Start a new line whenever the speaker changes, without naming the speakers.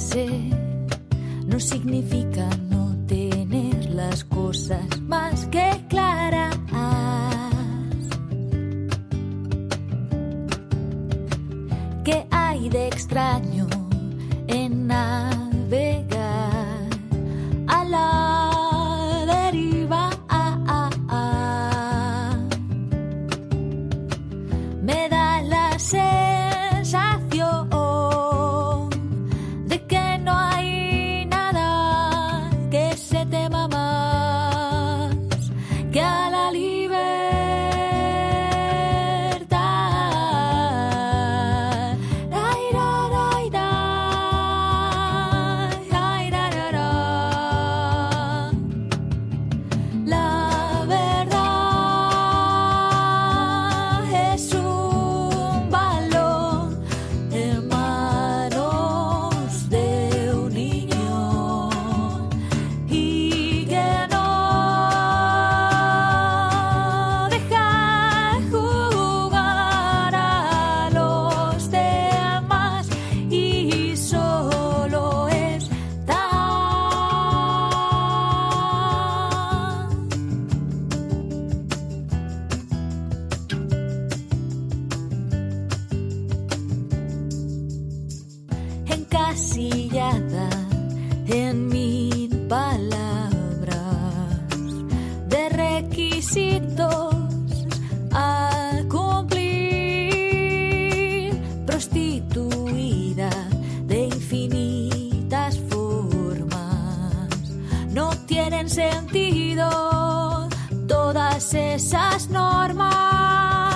Equivocarse no significa no tener las cosas más que claras. ¿Qué hay de extraño en navegar a la deriva? Me da la sensación de que no hay nada que se tema más que a la libertad. La verdad es un balón en manos de un niño y que no deja jugar a los demás y solo está. Encasillada en 1000 palabras de requisitos a cumplir, prostituida de infinitas formas. No tienen sentido todas esas normas.